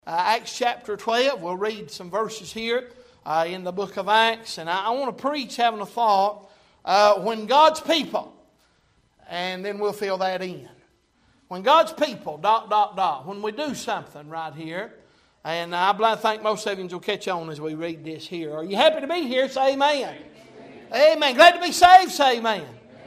Acts chapter 12, we'll read some verses here in the book of Acts. And I want to preach having a thought, when God's people, and then we'll fill that in. When God's people, ... when we do something right here, and I think most of you will catch on as we read this here. Are you happy to be here? Say amen. Amen. Glad to be saved? Say amen.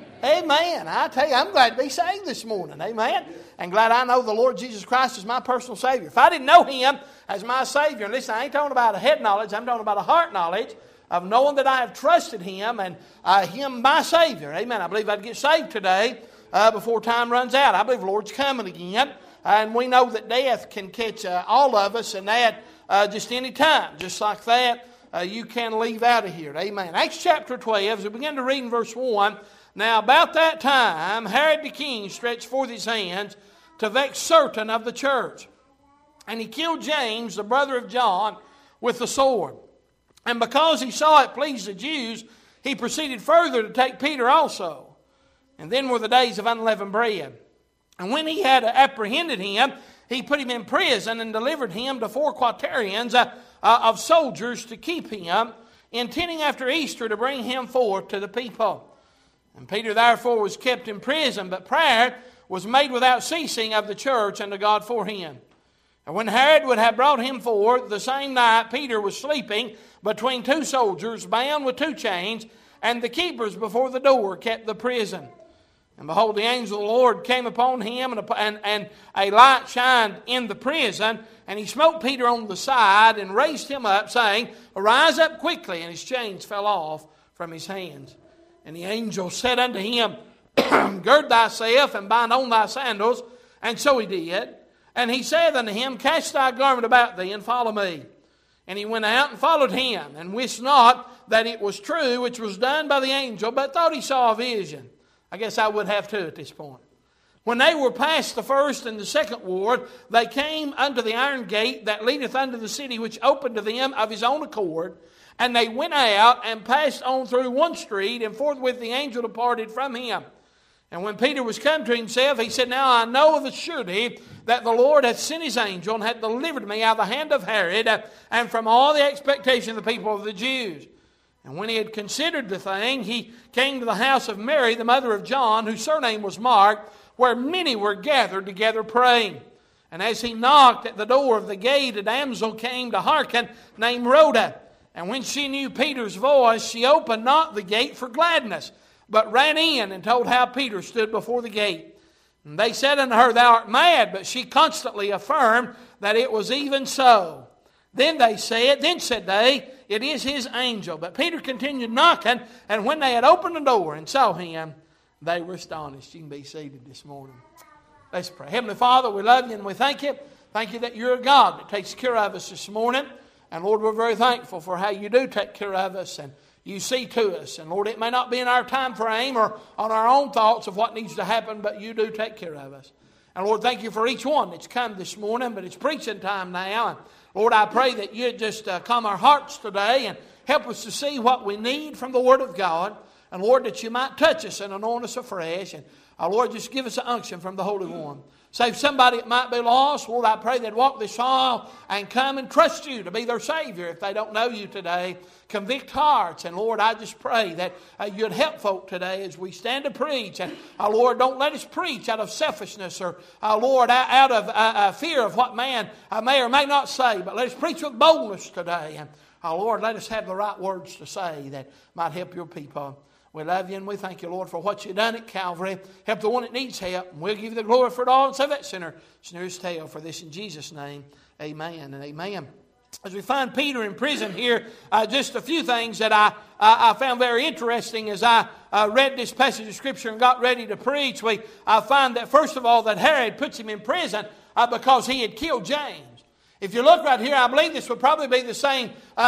Amen. I tell you, I'm glad to be saved this morning. Amen. And glad I know the Lord Jesus Christ is my personal Savior. If I didn't know Him as my Savior, and listen, I ain't talking about a head knowledge, I'm talking about a heart knowledge of knowing that I have trusted Him and Him my Savior. Amen. I believe I'd get saved today before time runs out. I believe the Lord's coming again. And we know that death can catch all of us, and that just any time. Just like that, you can leave out of here. Amen. Acts chapter 12, as we begin to read in verse 1, now about that time, Herod the king stretched forth his hands to vex certain of the church. And he killed James, the brother of John, with the sword. And because he saw it pleased the Jews, he proceeded further to take Peter also. And then were the days of unleavened bread. And when he had apprehended him, he put him in prison and delivered him to 4 quaternions of soldiers to keep him, intending after Easter to bring him forth to the people. And Peter therefore was kept in prison, but prayer was made without ceasing of the church unto God for him. And when Herod would have brought him forth, the same night Peter was sleeping between 2 soldiers, bound with 2 chains, and the keepers before the door kept the prison. And behold, the angel of the Lord came upon him, and a light shined in the prison, and he smote Peter on the side, and raised him up, saying, Arise up quickly, and his chains fell off from his hands. And the angel said unto him, Gird thyself, and bind on thy sandals. And so he did. And he said unto him, Cast thy garment about thee, and follow me. And he went out and followed him, and wist not that it was true, which was done by the angel, but thought he saw a vision. I guess I would have too at this point. When they were past the first and the second ward, they came unto the iron gate that leadeth unto the city, which opened to them of his own accord. And they went out and passed on through one street, and forthwith the angel departed from him. And when Peter was come to himself, he said, Now I know of a surety that the Lord hath sent his angel, and hath delivered me out of the hand of Herod, and from all the expectation of the people of the Jews. And when he had considered the thing, he came to the house of Mary, the mother of John, whose surname was Mark, where many were gathered together praying. And as he knocked at the door of the gate, a damsel came to hearken, named Rhoda. And when she knew Peter's voice, she opened not the gate for gladness, but ran in and told how Peter stood before the gate. And they said unto her, Thou art mad, but she constantly affirmed that it was even so. Then said they, It is his angel. But Peter continued knocking, and when they had opened the door and saw him, they were astonished. You can be seated this morning. Let's pray. Heavenly Father, we love you and we thank you. Thank you that you're a God that takes care of us this morning. And Lord, we're very thankful for how you do take care of us and you see to us. And Lord, it may not be in our time frame or on our own thoughts of what needs to happen, but you do take care of us. And Lord, thank you for each one that's come this morning, but it's preaching time now. And Lord, I pray that you'd just calm our hearts today and help us to see what we need from the Word of God. And Lord, that you might touch us and anoint us afresh. And Lord, just give us an unction from the Holy One. Save somebody that might be lost. Lord, I pray they'd walk this aisle and come and trust you to be their Savior if they don't know you today. Convict hearts. And Lord, I just pray that you'd help folk today as we stand to preach. And Lord, don't let us preach out of selfishness or, Lord, out of fear of what man may or may not say. But let us preach with boldness today. And Lord, let us have the right words to say that might help your people. We love you and we thank you, Lord, for what you've done at Calvary. Help the one that needs help. And we'll give you the glory for it all and save that sinner his tail. For this in Jesus' name, amen and amen. As we find Peter in prison here, just a few things that I found very interesting as I read this passage of Scripture and got ready to preach. We find that, first of all, that Herod puts him in prison because he had killed James. If you look right here, I believe this would probably be the same,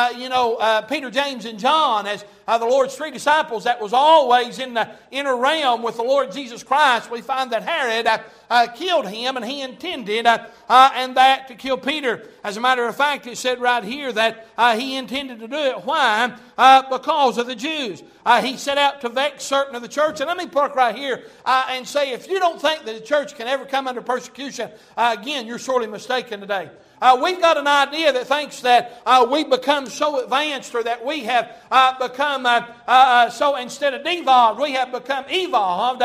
Peter, James, and John as the Lord's 3 disciples that was always in the inner realm with the Lord Jesus Christ. We find that Herod killed him, and he intended and that to kill Peter. As a matter of fact, it said right here that he intended to do it. Why? Because of the Jews. He set out to vex certain of the church. And let me park right here and say, if you don't think that the church can ever come under persecution, again, you're sorely mistaken today. We've got an idea that thinks that we've become so advanced, or that we have become so, instead of devolved, we have become evolved,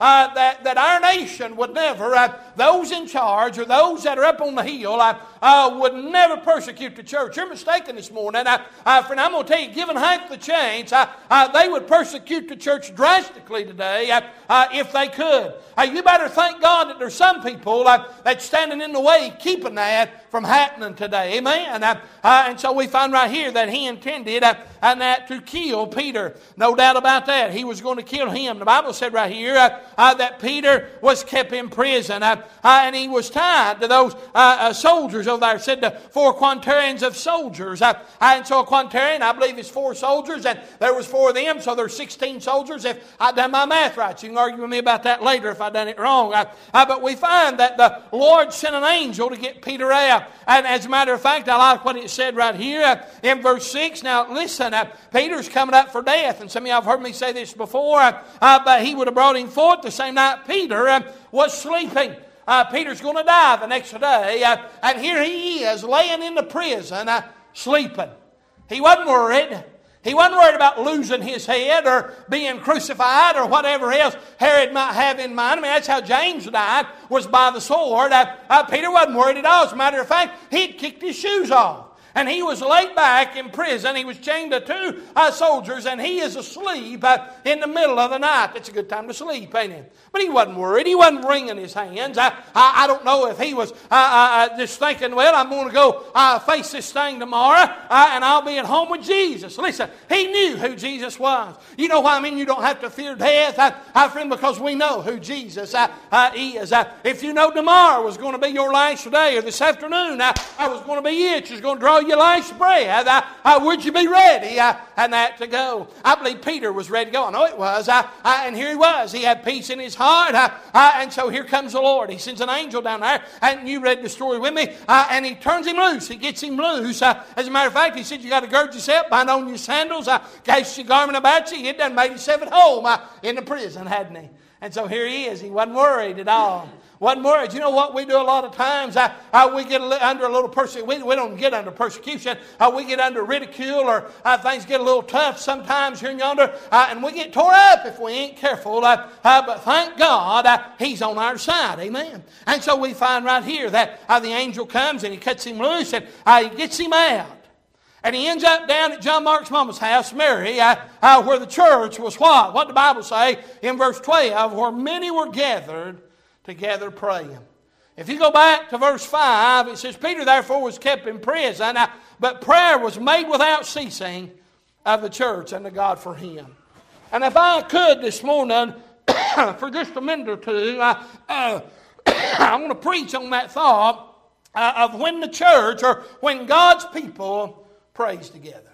that our nation would never, those in charge or those that are up on the hill, would never persecute the church. You're mistaken this morning. Friend, I'm going to tell you, given half the chance, they would persecute the church drastically today if they could. You better thank God that there's some people that's standing in the way keeping that from happening today. Amen? And so we find right here that he intended that to kill Peter. No doubt about that. He was going to kill him. The Bible said right here that Peter was kept in prison. And he was tied to those soldiers over there. It said the 4 quaternions of soldiers. And so a quaternion, I believe, is 4 soldiers. And there was 4 of them, so there's 16 soldiers. If I've done my math right, you can argue with me about that later if I've done it wrong. But we find that the Lord sent an angel to get Peter out. And as a matter of fact, I like what it said right here in verse 6. Now listen, Peter's coming up for death. And some of you have heard me say this before. But he would have brought him forth the same night Peter was sleeping. Peter's going to die the next day. And here he is laying in the prison sleeping. He wasn't worried. He wasn't worried about losing his head or being crucified or whatever else Herod might have in mind. I mean, that's how James died, was by the sword. Peter wasn't worried at all. As a matter of fact, he'd kicked his shoes off. And he was laid back in prison. He was chained to 2 soldiers, and he is asleep in the middle of the night. It's a good time to sleep, ain't it? But he wasn't worried. He wasn't wringing his hands. I don't know if he was just thinking, well, I'm going to go face this thing tomorrow, and I'll be at home with Jesus. Listen, he knew who Jesus was. You know why I mean you don't have to fear death, friend, because we know who Jesus is. If you know tomorrow was going to be your last day, or this afternoon I was going to be it, you're going to draw your last breath, would you be ready and that to go? I believe Peter was ready to go. I know it was. And here he was. He had peace in his heart. And so here comes the Lord. He sends an angel down there. And you read the story with me. And he turns him loose. He gets him loose. As a matter of fact, he said, you got to gird yourself, bind on your sandals, cast your garment about you. He'd done made himself at home in the prison, hadn't he? And so here he is. He wasn't worried at all. Wasn't worried. You know what we do a lot of times? We get under a little persecution. We don't get under persecution. We get under ridicule, or things get a little tough sometimes here and yonder, and we get tore up if we ain't careful. But thank God He's on our side. Amen. And so we find right here that the angel comes and he cuts him loose and he gets him out. And he ends up down at John Mark's mama's house, Mary, where the church was what? What did the Bible say in verse 12? Where many were gathered together praying. If you go back to verse 5, it says, Peter therefore was kept in prison, but prayer was made without ceasing of the church unto God for him. And if I could this morning, for just a minute or two, I want to preach on that thought of when the church, or when God's people prays together.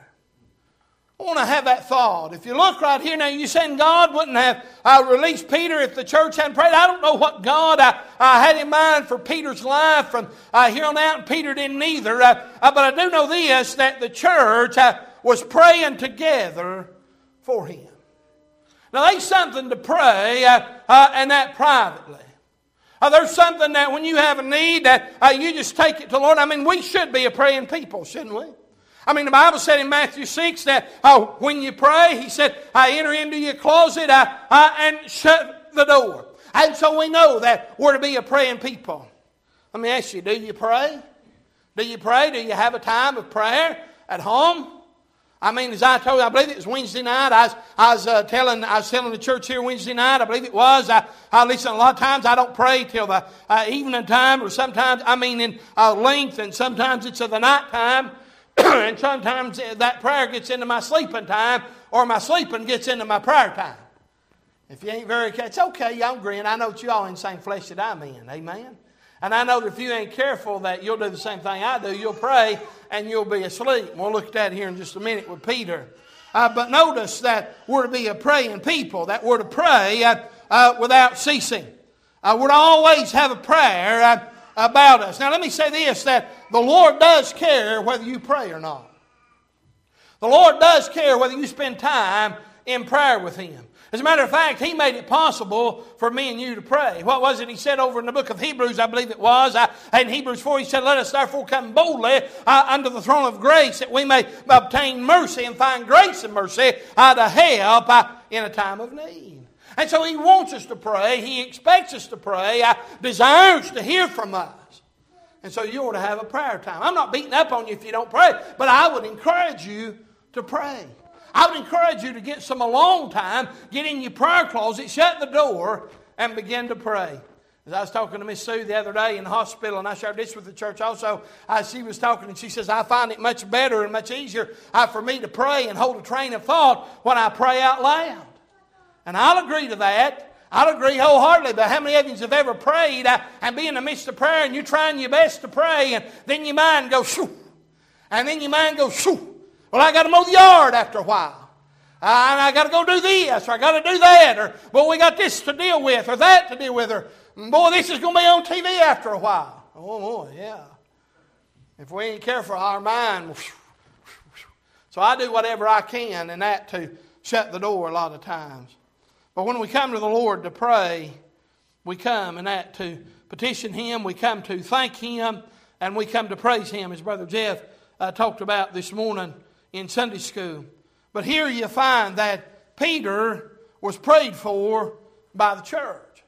I want to have that thought. If you look right here now, you're saying God wouldn't have released Peter if the church hadn't prayed. I don't know what God had in mind for Peter's life from here on out, and Peter didn't either. But I do know this, that the church was praying together for him. Now, there's something to pray, and that privately. There's something that when you have a need, that you just take it to the Lord. I mean, we should be a praying people, shouldn't we? I mean, the Bible said in Matthew 6 that when you pray, he said, enter into your closet and shut the door. And so we know that we're to be a praying people. Let me ask you, do you pray? Do you pray? Do you have a time of prayer at home? I mean, as I told you, I believe it was Wednesday night. I was telling the church here Wednesday night. I believe it was. Listen, a lot of times I don't pray till the evening time, or sometimes, in length, and sometimes it's of the night time. And sometimes that prayer gets into my sleeping time, or my sleeping gets into my prayer time. If you ain't very careful, it's okay, y'all grin. I know that you all in the same flesh that I'm in. Amen? And I know that if you ain't careful that you'll do the same thing I do. You'll pray and you'll be asleep. We'll look at that here in just a minute with Peter. But notice that we're to be a praying people. That we're to pray without ceasing. We're to always have a prayer about us. Now let me say this, that the Lord does care whether you pray or not. The Lord does care whether you spend time in prayer with Him. As a matter of fact, He made it possible for me and you to pray. What was it He said over in the book of Hebrews, I believe it was? In Hebrews 4, He said, let us therefore come boldly unto the throne of grace, that we may obtain mercy and find grace and mercy to help in a time of need. And so He wants us to pray. He expects us to pray. Desires to hear from us. And so you ought to have a prayer time. I'm not beating up on you if you don't pray, but I would encourage you to pray. I would encourage you to get some alone time, get in your prayer closet, shut the door, and begin to pray. As I was talking to Miss Sue the other day in the hospital, and I shared this with the church also, she was talking and she says, I find it much better and much easier for me to pray and hold a train of thought when I pray out loud. And I'll agree to that. I'll agree wholeheartedly, but how many of you have ever prayed and be in the midst of prayer and you're trying your best to pray and then your mind goes, shoo, and then your mind goes, shoo. Well, I got to mow the yard after a while. And I got to go do this, or I got to do that, or, boy, we got this to deal with, or that to deal with, or, boy, this is going to be on TV after a while. Oh, yeah. If we ain't careful, our mind. So I do whatever I can in that to shut the door a lot of times. But when we come to the Lord to pray, we come in that to petition Him, we come to thank Him, and we come to praise Him, as Brother Jeff talked about this morning in Sunday school. But here you find that Peter was prayed for by the church.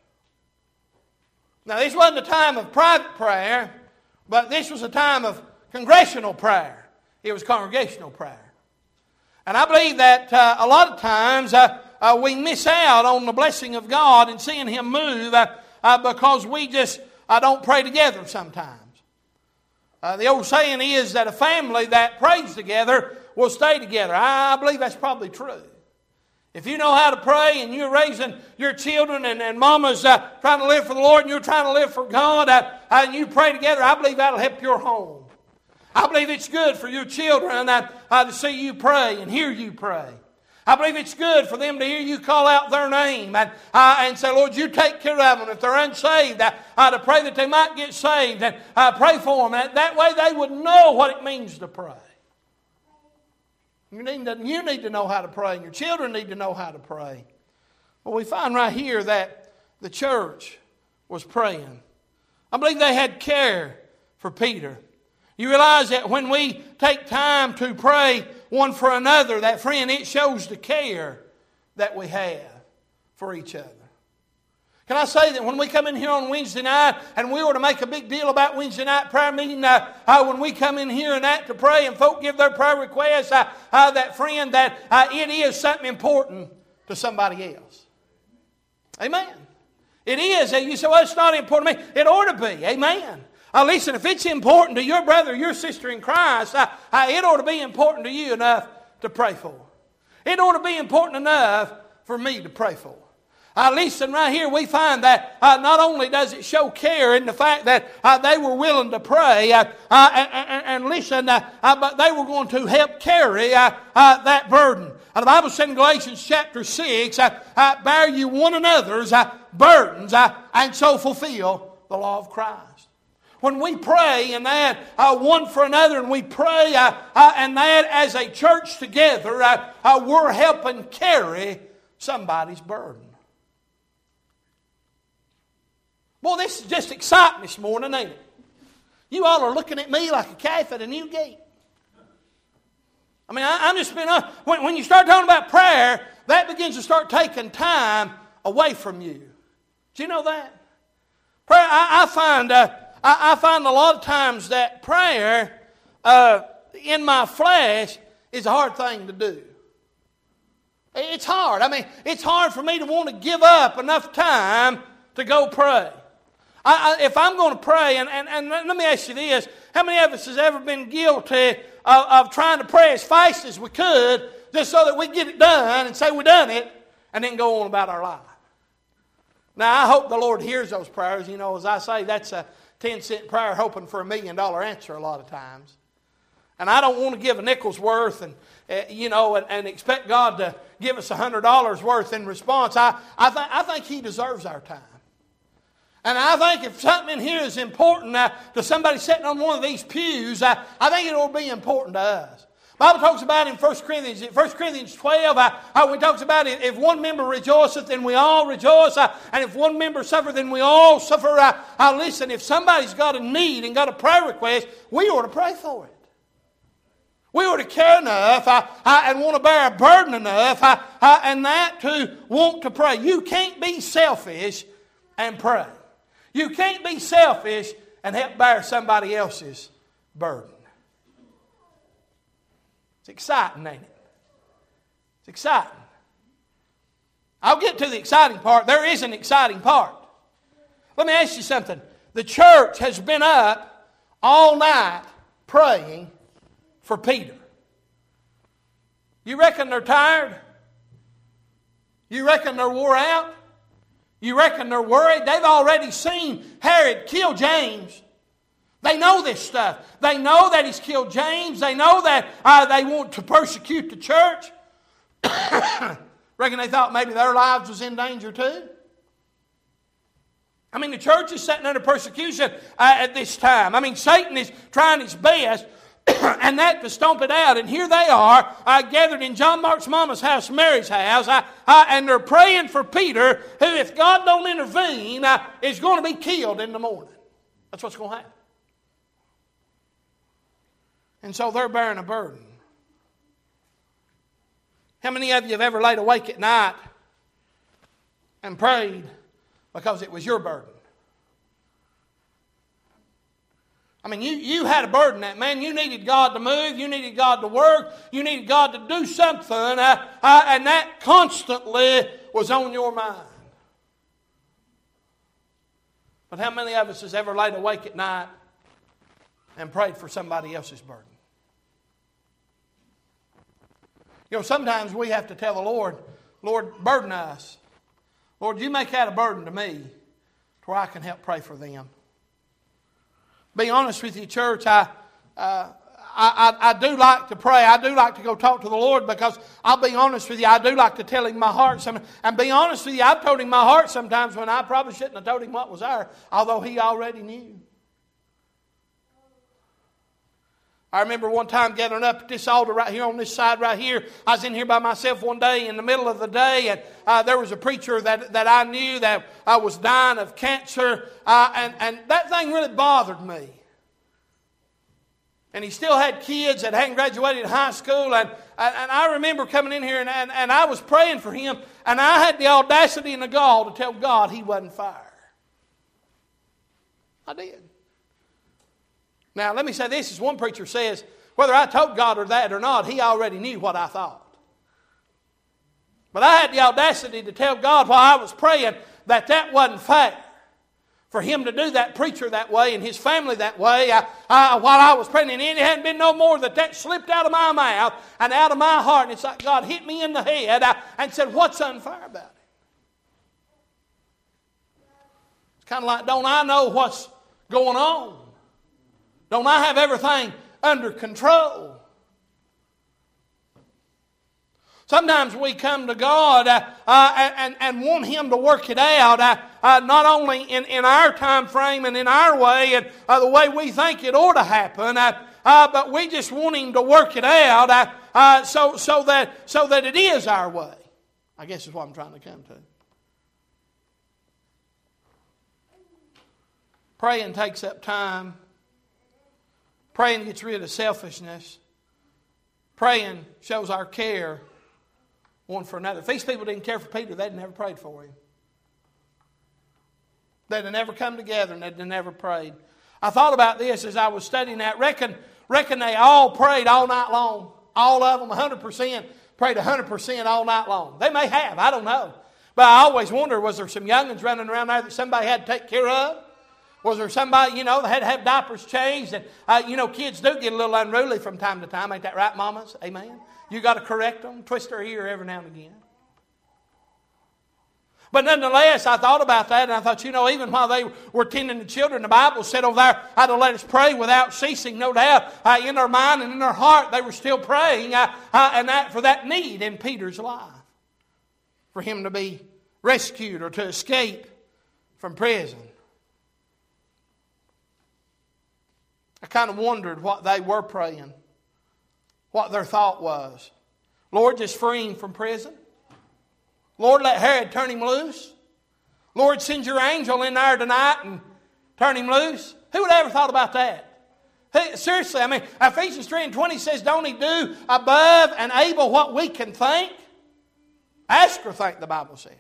Now this wasn't a time of private prayer, but this was a time of congregational prayer. It was congregational prayer. And I believe that a lot of times we miss out on the blessing of God and seeing Him move because we just don't pray together sometimes. The old saying is that a family that prays together will stay together. I believe that's probably true. If you know how to pray and you're raising your children and mama's trying to live for the Lord and you're trying to live for God and you pray together, I believe that'll help your home. I believe it's good for your children to see you pray and hear you pray. I believe it's good for them to hear you call out their name and say, Lord, you take care of them. If they're unsaved, to pray that they might get saved and pray for them. That way they would know what it means to pray. You need to know how to pray, and your children need to know how to pray. Well, we find right here that the church was praying. I believe they had care for Peter. You realize that when we take time to pray one for another, that, friend, it shows the care that we have for each other. Can I say that when we come in here on Wednesday night, and we were to make a big deal about Wednesday night prayer meeting, when we come in here and to pray and folk give their prayer requests, that, friend, that it is something important to somebody else. Amen. It is. You say, well, it's not important to me. It ought to be. Amen. Listen, if it's important to your brother or your sister in Christ, it ought to be important to you enough to pray for. It ought to be important enough for me to pray for. Listen, right here we find that not only does it show care in the fact that they were willing to pray and listen, but they were going to help carry that burden. The Bible said in Galatians chapter 6, bear you one another's burdens and so fulfill the law of Christ. When we pray and that one for another, and we pray and that as a church together, we're helping carry somebody's burden. Boy, this is just exciting this morning, ain't it? You all are looking at me like a calf at a new gate. I mean, I'm just been when you start talking about prayer, that begins to start taking time away from you. Do you know that? Prayer, I find a lot of times that prayer in my flesh is a hard thing to do. It's hard. I mean, it's hard for me to want to give up enough time to go pray. If I'm going to pray, and let me ask you this, how many of us has ever been guilty of trying to pray as fast as we could just so that we get it done and say we done it and then go on about our life? Now, I hope the Lord hears those prayers. You know, as I say, that's a 10-cent prayer hoping for $1 million answer a lot of times. And I don't want to give a nickel's worth and expect God to give us $100 worth in response. I think He deserves our time. And I think if something in here is important to somebody sitting on one of these pews, I think it will be important to us. Bible talks about in 1 Corinthians 12, when it talks about if one member rejoiceth, then we all rejoice. And if one member suffereth, then we all suffer. Listen, if somebody's got a need and got a prayer request, we ought to pray for it. We ought to care enough and want to bear a burden enough and that to want to pray. You can't be selfish and pray. You can't be selfish and help bear somebody else's burden. It's exciting, ain't it? It's exciting. I'll get to the exciting part. There is an exciting part. Let me ask you something. The church has been up all night praying for Peter. You reckon they're tired? You reckon they're wore out? You reckon they're worried? They've already seen Herod kill James. They know this stuff. They know that he's killed James. They know that they want to persecute the church. Reckon they thought maybe their lives was in danger too? I mean, the church is sitting under persecution at this time. I mean, Satan is trying his best and that to stomp it out. And here they are gathered in John Mark's mama's house, Mary's house, and they're praying for Peter, who, if God don't intervene, is going to be killed in the morning. That's what's going to happen. And so they're bearing a burden. How many of you have ever laid awake at night and prayed because it was your burden? I mean, you had a burden that, man, you needed God to move, you needed God to work, you needed God to do something, and that constantly was on your mind. But how many of us has ever laid awake at night and prayed for somebody else's burden? You know, sometimes we have to tell the Lord, Lord, burden us. Lord, you make that a burden to me to where I can help pray for them. Be honest with you, church, I do like to pray. I do like to go talk to the Lord because I'll be honest with you, I do like to tell Him my heart. And be honest with you, I've told Him my heart sometimes when I probably shouldn't have told Him what was there, although He already knew. I remember one time gathering up at this altar right here on this side right here. I was in here by myself one day in the middle of the day, and there was a preacher that I knew that was dying of cancer, and that thing really bothered me. And he still had kids that hadn't graduated high school, and I remember coming in here, and I was praying for him, and I had the audacity and the gall to tell God he wasn't fired. I did. Now, let me say this, as one preacher says, whether I told God or not, He already knew what I thought. But I had the audacity to tell God while I was praying that wasn't fair. For Him to do that preacher that way and his family that way while I was praying. And it hadn't been no more that slipped out of my mouth and out of my heart. And it's like God hit me in the head and said, what's unfair about it? It's kind of like, don't I know what's going on? Don't I have everything under control? Sometimes we come to God and want Him to work it out, not only in our time frame and in our way and the way we think it ought to happen, but we just want Him to work it out so that it is our way. I guess is what I'm trying to come to. Praying takes up time. Praying gets rid of selfishness. Praying shows our care one for another. If these people didn't care for Peter, they'd never prayed for him. They'd have never come together and they'd have never prayed. I thought about this as I was studying that. Reckon they all prayed all night long. All of them, 100%, prayed 100% all night long. They may have, I don't know. But I always wonder, was there some young'uns running around there that somebody had to take care of? Was there somebody, that had to have diapers changed? And, kids do get a little unruly from time to time. Ain't that right, mamas? Amen? You got to correct them, twist their ear every now and again. But nonetheless, I thought about that, and I thought, even while they were tending the children, the Bible said over there, how to let us pray without ceasing, no doubt. In their mind and in their heart, they were still praying and that for that need in Peter's life. For him to be rescued or to escape from prison. I kind of wondered what they were praying. what their thought was. Lord, just free him from prison. Lord, let Herod turn him loose. Lord, send your angel in there tonight and turn him loose. Who would have ever thought about that? Hey, seriously, I mean, Ephesians 3:20 says, don't he do above and able what we can think? Ask or think, the Bible said.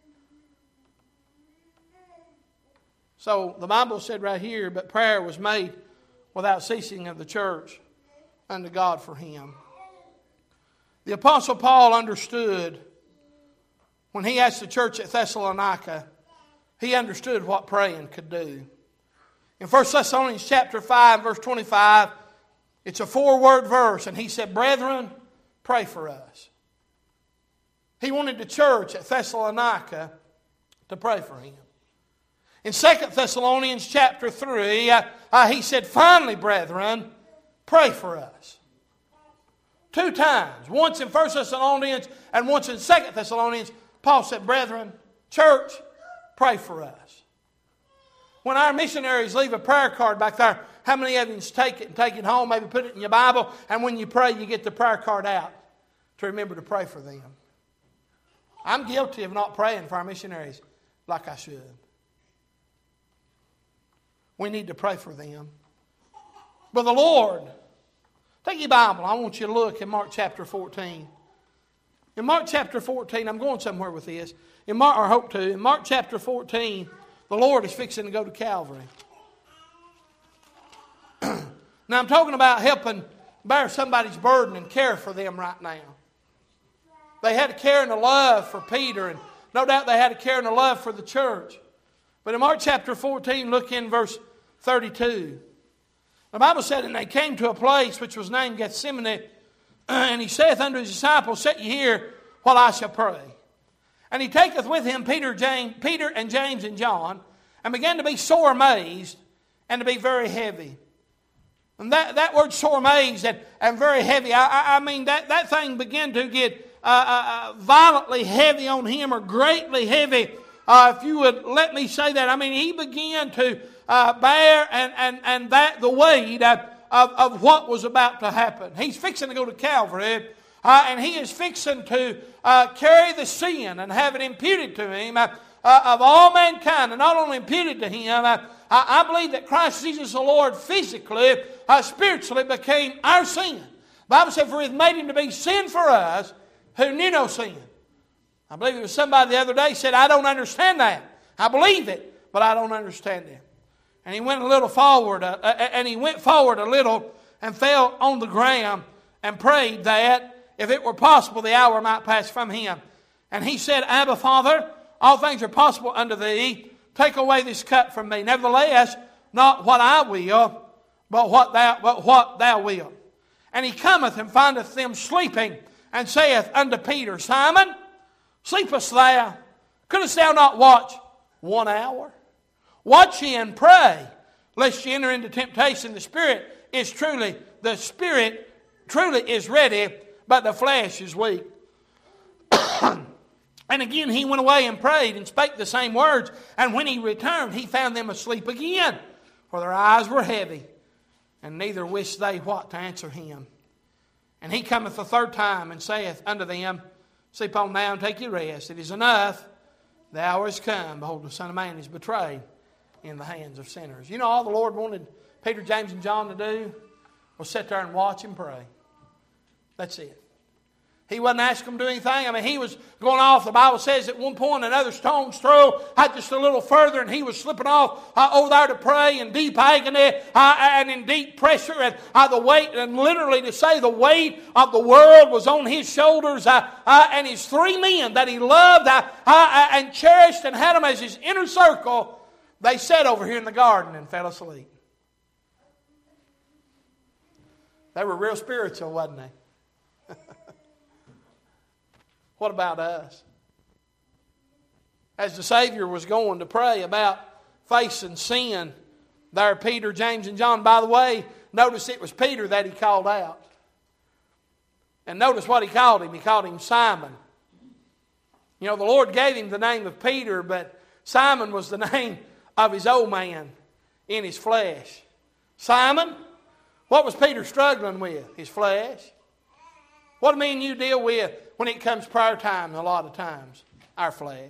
So the Bible said right here, but prayer was made without ceasing of the church unto God for him. The Apostle Paul understood when he asked the church at Thessalonica, he understood what praying could do. In 1 Thessalonians chapter 5, verse 25, it's a 4-word verse, and he said, brethren, pray for us. He wanted the church at Thessalonica to pray for him. In 2 Thessalonians chapter 3, he said, finally, brethren, pray for us. 2 times. Once in 1 Thessalonians and once in 2 Thessalonians, Paul said, brethren, church, pray for us. When our missionaries leave a prayer card back there, how many of you take it and take it home, maybe put it in your Bible, and when you pray, you get the prayer card out to remember to pray for them? I'm guilty of not praying for our missionaries like I should. We need to pray for them. But the Lord, take your Bible. I want you to look in Mark chapter 14. In Mark chapter 14, I'm going somewhere with this. In Mark chapter 14, the Lord is fixing to go to Calvary. Now I'm talking about helping bear somebody's burden and care for them right now. They had a care and a love for Peter, and no doubt they had a care and a love for the church. But in Mark chapter 14, look in verse 32. The Bible said, and they came to a place which was named Gethsemane, and he saith unto his disciples, sit ye here while I shall pray. And he taketh with him Peter and James and John, and began to be sore amazed and to be very heavy. And that word sore amazed and very heavy, I mean that thing began to get violently heavy on him, or greatly heavy, if you would let me say that. I mean, he began to bear and the weight of what was about to happen. He's fixing to go to Calvary, and he is fixing to carry the sin and have it imputed to him of all mankind. And not only imputed to him, I believe that Christ Jesus the Lord physically, spiritually became our sin. The Bible said, for he hath made him to be sin for us who knew no sin. I believe it was somebody the other day said, I don't understand that. I believe it, but I don't understand it. And he went a little forward, a little and fell on the ground and prayed that, if it were possible, the hour might pass from him. And he said, Abba, Father, all things are possible unto thee. Take away this cup from me. Nevertheless, not what I will, but what thou wilt. And he cometh and findeth them sleeping, and saith unto Peter, Simon, sleepest thou? Couldst thou not watch 1 hour? Watch ye and pray, lest ye enter into temptation. The spirit truly is ready, but the flesh is weak. And again he went away and prayed and spake the same words. And when he returned, he found them asleep again, for their eyes were heavy, and neither wist they what to answer him. And he cometh the third time, and saith unto them, Sleep on now and take your rest. It is enough. The hour is come. Behold, the Son of Man is betrayed in the hands of sinners. You know all the Lord wanted Peter, James, and John to do was sit there and watch and pray. That's it. He wasn't asking them to do anything. I mean, he was going off. The Bible says at one point another stone's throw had just a little further, and he was slipping off over there to pray in deep agony and in deep pressure, and the weight, and literally to say the weight of the world was on his shoulders, and his 3 men that he loved and cherished and had them as his inner circle, they sat over here in the garden and fell asleep. They were real spiritual, wasn't they? What about us? As the Savior was going to pray about facing sin, there Peter, James, and John. By the way, notice it was Peter that he called out. And notice what he called him. He called him Simon. You know, the Lord gave him the name of Peter, but Simon was the name of his old man in his flesh. Simon, what was Peter struggling with? His flesh. What do me and you deal with when it comes prayer time a lot of times? Our flesh.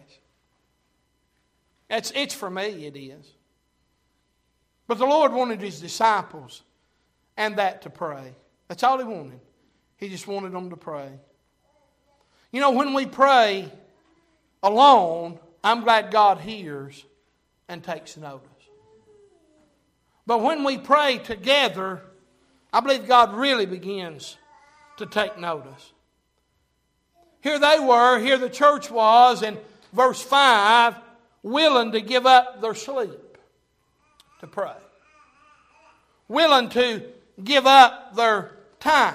It's for me, it is. But the Lord wanted His disciples and that to pray. That's all He wanted. He just wanted them to pray. You know, when we pray alone, I'm glad God hears and takes notice. But when we pray together, I believe God really begins to take notice. Here they were, here the church was, in verse 5, willing to give up their sleep to pray. Willing to give up their time.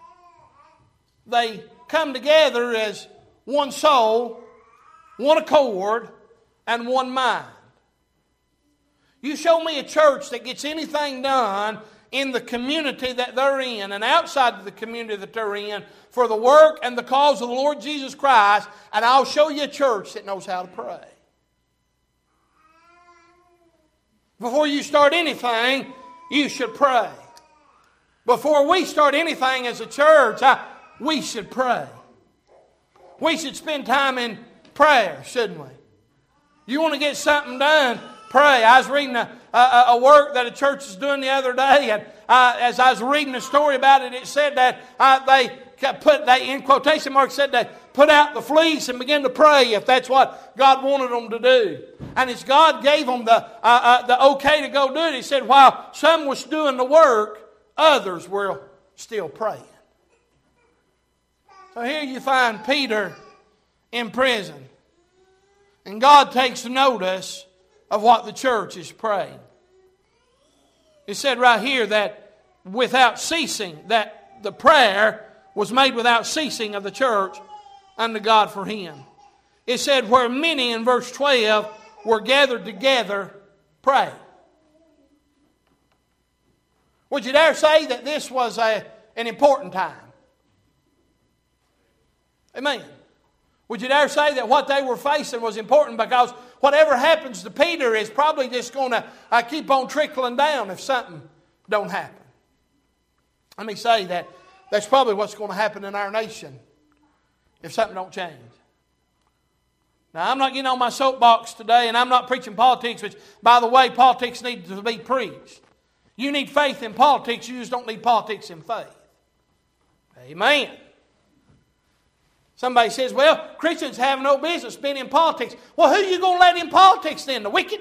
They come together as one soul, one accord, and one mind. You show me a church that gets anything done in the community that they're in and outside of the community that they're in for the work and the cause of the Lord Jesus Christ, and I'll show you a church that knows how to pray. Before you start anything, you should pray. Before we start anything as a church, we should pray. We should spend time in prayer, shouldn't we? You want to get something done, pray. I was reading a work that a church is doing the other day, and as I was reading a story about it, it said that they in quotation marks said they put out the fleece and began to pray if that's what God wanted them to do. And as God gave them the okay to go do it, He said while some was doing the work, others were still praying. So here you find Peter in prison. And God takes notice of what the church is praying. It said right here that without ceasing, that the prayer was made without ceasing of the church unto God for Him. It said where many in verse 12 were gathered together praying. Would you dare say that this was an important time? Amen. Would you dare say that what they were facing was important, because whatever happens to Peter is probably just going to keep on trickling down if something don't happen. Let me say that that's probably what's going to happen in our nation if something don't change. Now, I'm not getting on my soapbox today, and I'm not preaching politics, which, by the way, politics needs to be preached. You need faith in politics, you just don't need politics in faith. Amen. Somebody says, well, Christians have no business being in politics. Well, who are you going to let in politics then? The wicked?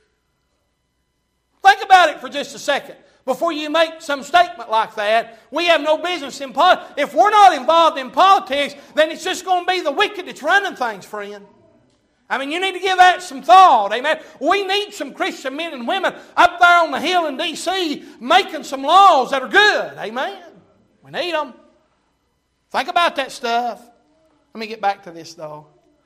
Think about it for just a second. Before you make some statement like that, we have no business in politics. If we're not involved in politics, then it's just going to be the wicked that's running things, friend. I mean, you need to give that some thought, amen. We need some Christian men and women up there on the hill in D.C. making some laws that are good, amen. We need them. Think about that stuff. Let me get back to this, though.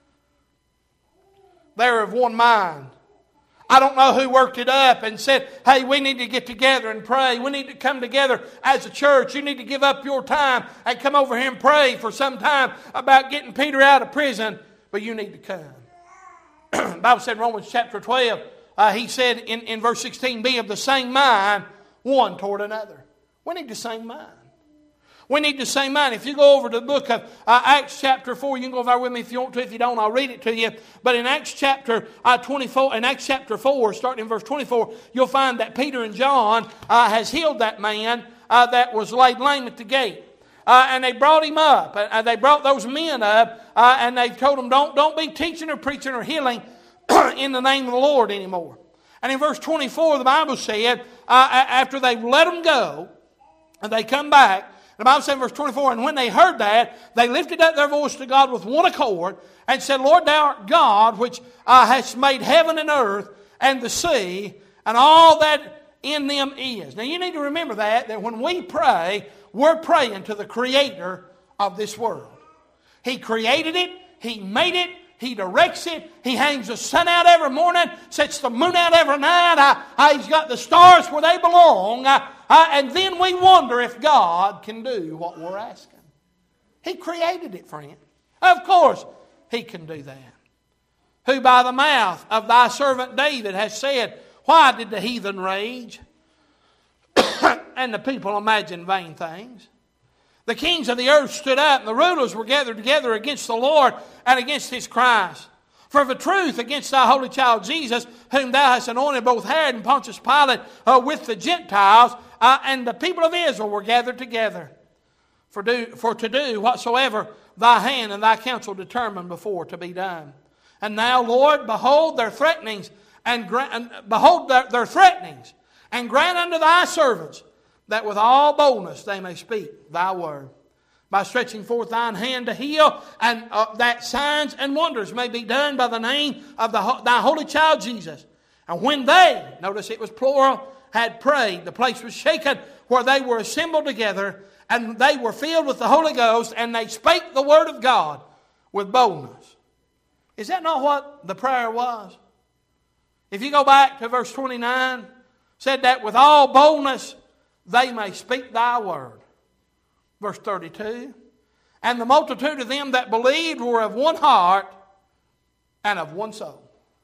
They're of one mind. I don't know who worked it up and said, hey, we need to get together and pray. We need to come together as a church. You need to give up your time and come over here and pray for some time about getting Peter out of prison. But you need to come. The Bible said in Romans chapter 12, he said in verse 16, be of the same mind one toward another. We need the same mind. We need the same mind. If you go over to the book of Acts chapter 4, you can go over there with me if you want to. If you don't, I'll read it to you. But in Acts chapter 24, in Acts chapter 4, starting in verse 24, you'll find that Peter and John has healed that man that was laid lame at the gate. And they brought him up. They brought those men up, and they told them, don't be teaching or preaching or healing in the name of the Lord anymore. And in verse 24, the Bible said, after they let them go, and they come back, the Bible said in verse 24, and when they heard that, they lifted up their voice to God with one accord and said, Lord, thou art God, which hast made heaven and earth and the sea and all that in them is. Now you need to remember that when we pray, we're praying to the Creator of this world. He created it. He made it. He directs it. He hangs the sun out every morning, sets the moon out every night. He's got the stars where they belong. And then we wonder if God can do what we're asking. He created it, friend. Of course, He can do that. Who by the mouth of thy servant David has said, why did the heathen rage and the people imagine vain things? The kings of the earth stood up, and the rulers were gathered together against the Lord and against His Christ. For of a truth against thy holy child Jesus, whom thou hast anointed, both Herod and Pontius Pilate with the Gentiles, and the people of Israel were gathered together for to do whatsoever thy hand and thy counsel determined before to be done. And now, Lord, behold their threatenings, and grant unto thy servants that with all boldness they may speak thy word, by stretching forth thine hand to heal, and that signs and wonders may be done by the name of thy holy child Jesus. And when they, notice it was plural, had prayed, the place was shaken where they were assembled together, and they were filled with the Holy Ghost, and they spake the word of God with boldness. Is that not what the prayer was? If you go back to verse 29, said that with all boldness they may speak thy word. Verse 32, and the multitude of them that believed were of one heart and of one soul.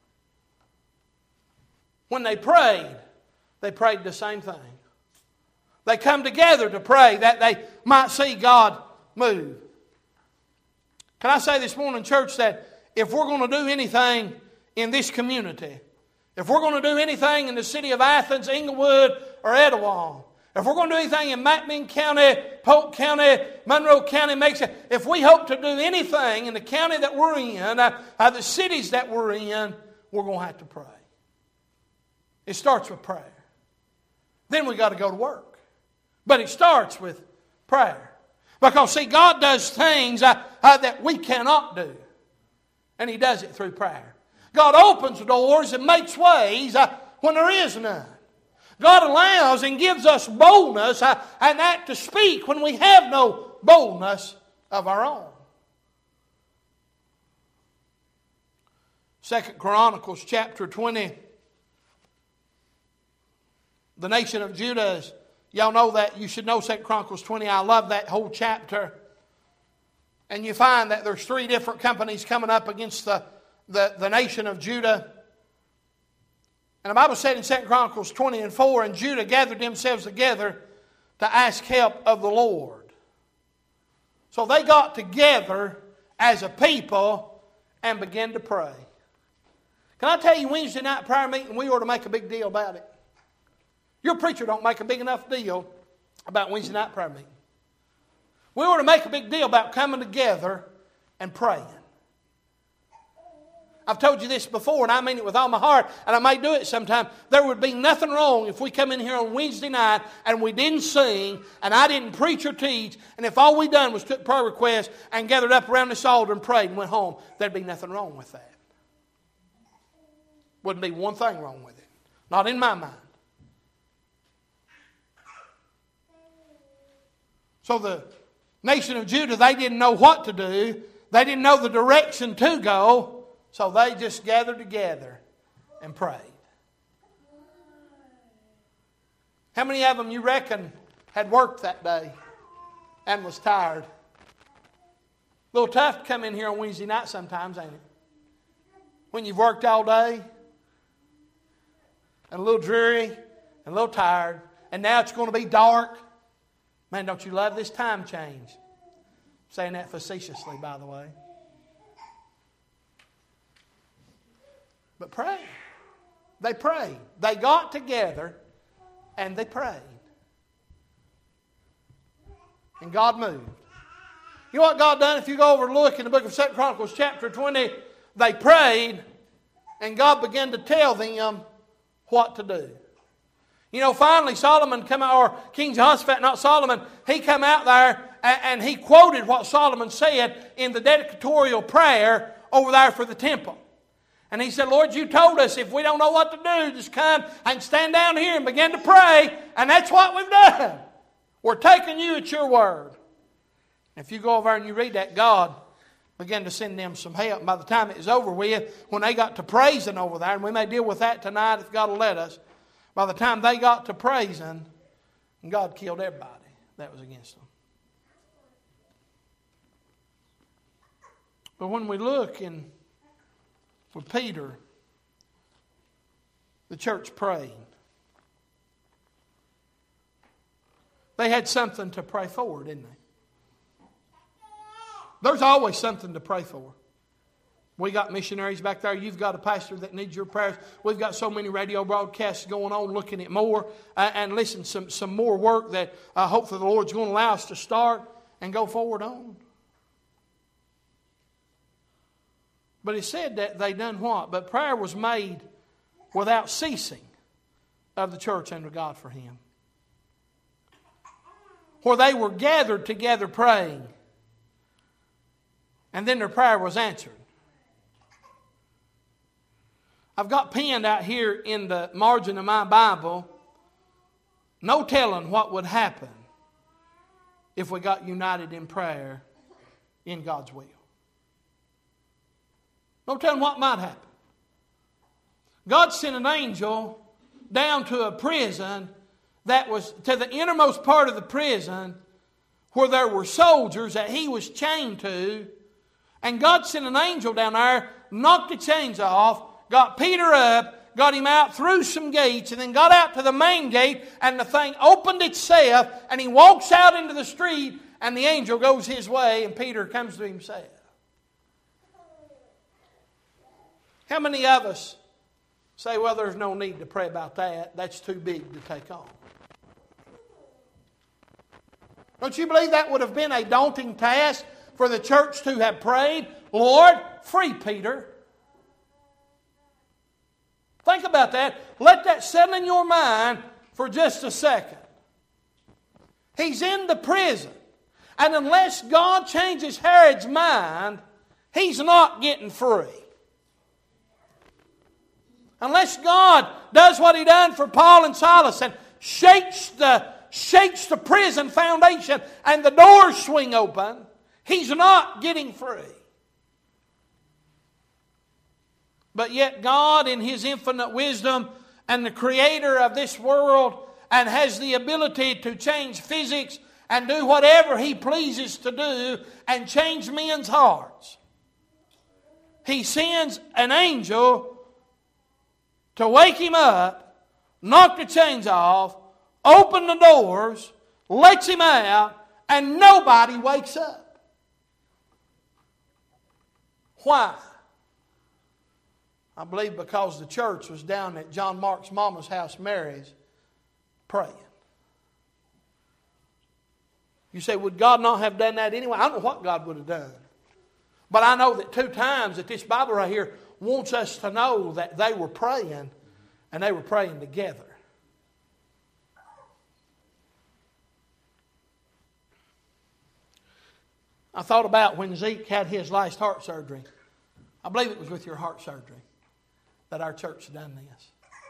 When they prayed the same thing. They come together to pray that they might see God move. Can I say this morning, church, that if we're going to do anything in this community, if we're going to do anything in the city of Athens, Inglewood, or Etowah, if we're going to do anything in McMinn County, Polk County, Monroe County, if we hope to do anything in the county that we're in, the cities that we're in, we're going to have to pray. It starts with prayer. Then we've got to go to work. But it starts with prayer. Because, see, God does things that we cannot do. And He does it through prayer. God opens doors and makes ways when there is none. God allows and gives us boldness and that to speak when we have no boldness of our own. 2 Chronicles chapter 20. The nation of Judah, y'all know that. You should know 2 Chronicles 20. I love that whole chapter. And you find that there's 3 different companies coming up against the nation of Judah. And the Bible said in 2 Chronicles 20 and 4, and Judah gathered themselves together to ask help of the Lord. So they got together as a people and began to pray. Can I tell you, Wednesday night prayer meeting, we ought to make a big deal about it. Your preacher don't make a big enough deal about Wednesday night prayer meeting. We ought to make a big deal about coming together and praying. I've told you this before, and I mean it with all my heart, and I may do it sometime. There would be nothing wrong if we come in here on Wednesday night and we didn't sing, and I didn't preach or teach, and if all we done was took prayer requests and gathered up around this altar and prayed and went home, there'd be nothing wrong with that. Wouldn't be one thing wrong with it. Not in my mind. So the nation of Judah, they didn't know what to do. They didn't know the direction to go. So they just gathered together and prayed. How many of them you reckon had worked that day and was tired? A little tough to come in here on Wednesday night sometimes, ain't it? When you've worked all day and a little dreary and a little tired, and now it's going to be dark. Man, don't you love this time change? I'm saying that facetiously, by the way. But pray. They prayed. They got together and they prayed. And God moved. You know what God done? If you go over and look in the book of 2 Chronicles chapter 20, they prayed and God began to tell them what to do. You know, finally Solomon come out, or King Jehoshaphat, not Solomon, he come out there and he quoted what Solomon said in the dedicatorial prayer over there for the temple. And he said, Lord, you told us if we don't know what to do, just come and stand down here and begin to pray. And that's what we've done. We're taking you at your word. If you go over and you read that, God began to send them some help. And by the time it was over with, when they got to praising over there, and we may deal with that tonight if God will let us, by the time they got to praising, God killed everybody that was against them. But when we look with Peter, the church prayed. They had something to pray for, didn't they? There's always something to pray for. We got missionaries back there. You've got a pastor that needs your prayers. We've got so many radio broadcasts going on, looking at more. And listen, some more work that hopefully the Lord's going to allow us to start and go forward on. But it said that they done what? But prayer was made without ceasing of the church unto God for Him. Where they were gathered together praying. And then their prayer was answered. I've got penned out here in the margin of my Bible, no telling what would happen if we got united in prayer in God's will. No telling what might happen. God sent an angel down to a prison that was to the innermost part of the prison where there were soldiers that he was chained to. And God sent an angel down there, knocked the chains off, got Peter up, got him out through some gates, and then got out to the main gate, and the thing opened itself, and he walks out into the street, and the angel goes his way, and Peter comes to himself. How many of us say, well, there's no need to pray about that. That's too big to take on. Don't you believe that would have been a daunting task for the church to have prayed, Lord, free Peter? Think about that. Let that settle in your mind for just a second. He's in the prison. And unless God changes Herod's mind, he's not getting free. Unless God does what He done for Paul and Silas and shakes the prison foundation and the doors swing open, he's not getting free. But yet God, in His infinite wisdom and the Creator of this world, and has the ability to change physics and do whatever He pleases to do and change men's hearts, He sends an angel to wake him up, knock the chains off, open the doors, lets him out, and nobody wakes up. Why? I believe because the church was down at John Mark's mama's house, Mary's, praying. You say, would God not have done that anyway? I don't know what God would have done. But I know that 2 times that this Bible right here wants us to know that they were praying, and they were praying together. I thought about when Zeke had his last heart surgery. I believe it was with your heart surgery that our church done this.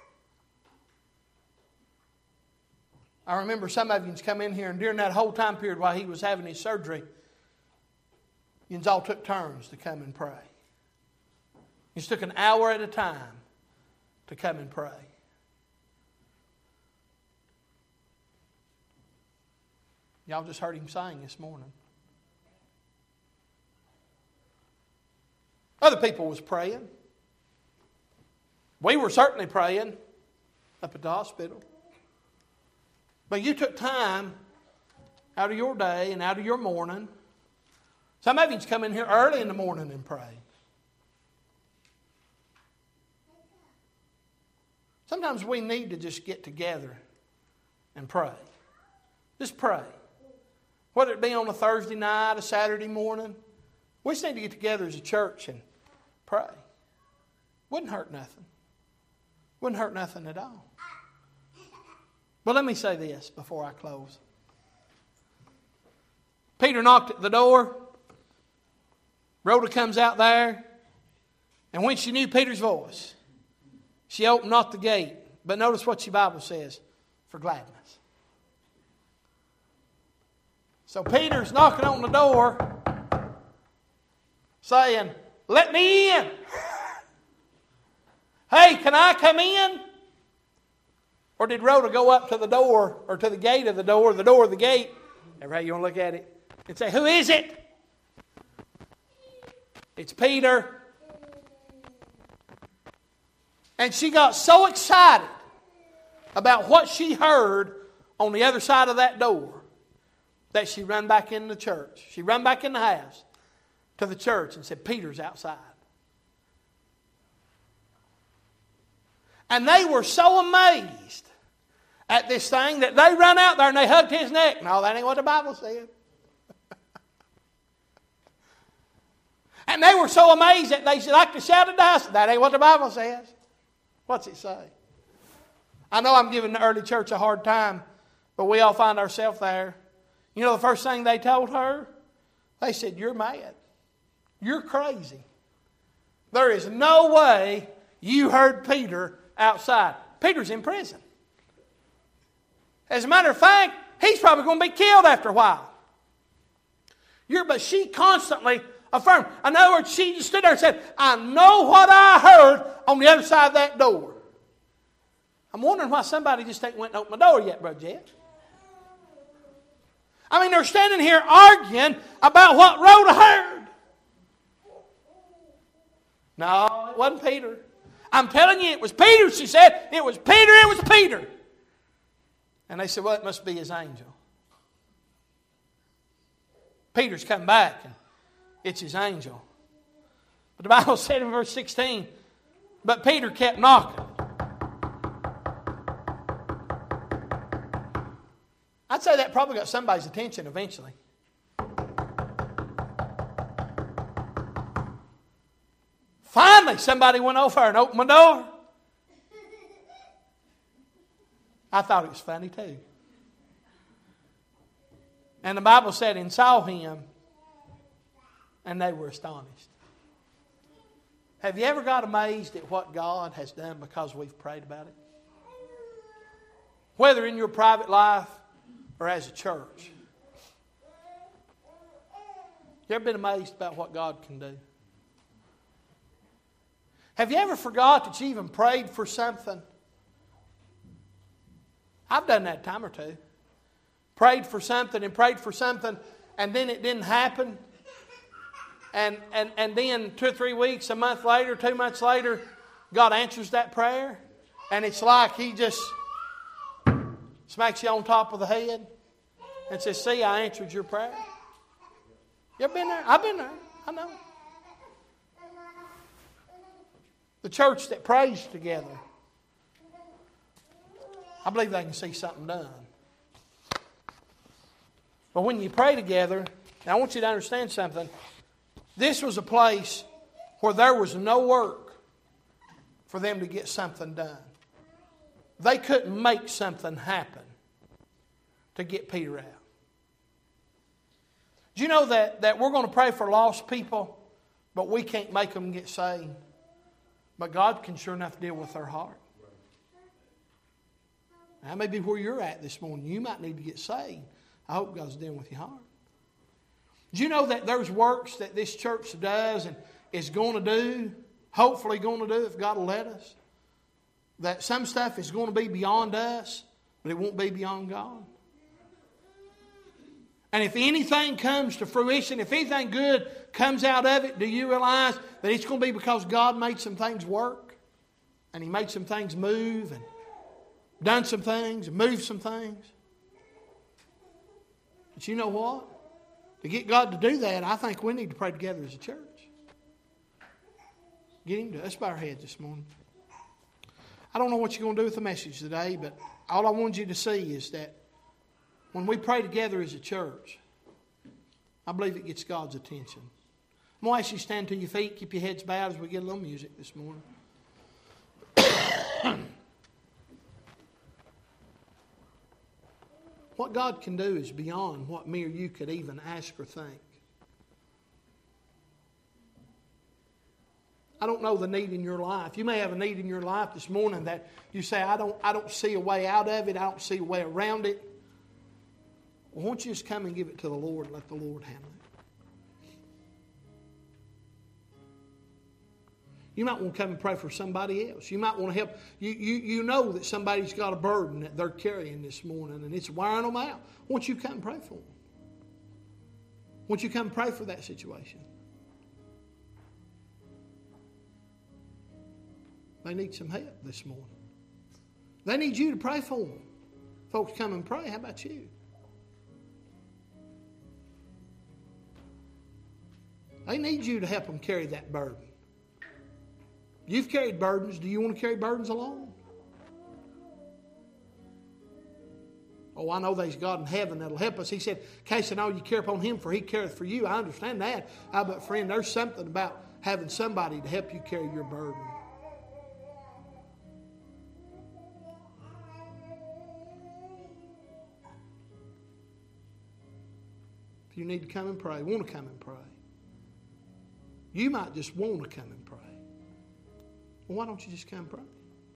I remember some of you come in here, and during that whole time period while he was having his surgery, you all took turns to come and pray. You took an hour at a time to come and pray. Y'all just heard him sing this morning. Other people was praying. We were certainly praying up at the hospital. But you took time out of your day and out of your morning. Some of you come in here early in the morning and pray. Sometimes we need to just get together and pray. Just pray. Whether it be on a Thursday night, a Saturday morning. We just need to get together as a church and pray. Wouldn't hurt nothing. Wouldn't hurt nothing at all. But let me say this before I close. Peter knocked at the door. Rhoda comes out there. And when she knew Peter's voice, she opened not the gate. But notice what your Bible says. For gladness. So Peter's knocking on the door, saying, let me in. Hey, can I come in? Or did Rhoda go up to the door, or to the gate of the door of the gate, ever how you want to look at it, and say, who is it? It's Peter. And she got so excited about what she heard on the other side of that door that she ran back in the church. She ran back in the house. to the church and said, Peter's outside. And they were so amazed at this thing that they run out there and they hugged his neck. No, that ain't what the Bible said. And they were so amazed that they like to shout at us. That ain't what the Bible says. What's it say? I know I'm giving the early church a hard time, but we all find ourselves there. You know the first thing they told her? They said, you're mad. You're crazy. There is no way you heard Peter outside. Peter's in prison. As a matter of fact, he's probably going to be killed after a while. But she constantly affirmed. In other words, she just stood there and said, I know what I heard on the other side of that door. I'm wondering why somebody just ain't went and opened the door yet, Brother Jeff. I mean, they're standing here arguing about what Rhoda heard. No, it wasn't Peter. I'm telling you, it was Peter, she said. It was Peter, it was Peter. And they said, well, it must be his angel. Peter's come back, and it's his angel. But the Bible said in verse 16, but Peter kept knocking. I'd say that probably got somebody's attention eventually. Finally, somebody went over and opened my door. I thought it was funny too. And the Bible said, and saw him, and they were astonished. Have you ever got amazed at what God has done because we've prayed about it? Whether in your private life or as a church. You ever been amazed about what God can do? Have you ever forgot that you even prayed for something? I've done that a time or two. Prayed for something, and then it didn't happen. And then 2 or 3 weeks, a month later, 2 months later, God answers that prayer. And it's like He just smacks you on top of the head and says, see, I answered your prayer. You ever been there? I've been there. I know. The church that prays together, I believe they can see something done. But when you pray together, now I want you to understand something. This was a place where there was no work for them to get something done. They couldn't make something happen to get Peter out. Do you know that we're going to pray for lost people, but we can't make them get saved? But God can sure enough deal with their heart. That may be where you're at this morning. You might need to get saved. I hope God's dealing with your heart. Do you know that there's works that this church does and is going to do, hopefully going to do if God will let us? That some stuff is going to be beyond us, but it won't be beyond God. And if anything comes to fruition, if anything good comes out of it, do you realize that it's going to be because God made some things work? And He made some things move and done some things and moved some things? But you know what? To get God to do that, I think we need to pray together as a church. Get Him to. Let's bow our heads this morning. I don't know what you're going to do with the message today, but all I want you to see is that when we pray together as a church, I believe it gets God's attention. I'm going to ask you to stand to your feet, keep your heads bowed as we get a little music this morning. What God can do is beyond what me or you could even ask or think. I don't know the need in your life. You may have a need in your life this morning that you say, I don't see a way out of it. I don't see a way around it. Well, won't you just come and give it to the Lord and let the Lord handle it? You might want to come and pray for somebody else. You might want to help. You know that somebody's got a burden that they're carrying this morning and it's wearing them out. Won't you come and pray for them? Won't you come and pray for that situation? They need some help this morning. They need you to pray for them. Folks, come and pray. How about you? They need you to help them carry that burden. You've carried burdens. Do you want to carry burdens alone? Oh, I know there's God in heaven that'll help us. He said, "Case and all you care upon Him, for He careth for you." I understand that. But friend, there's something about having somebody to help you carry your burden. If you need to come and pray, want to come and pray. You might just want to come and pray. Well, why don't you just come and pray?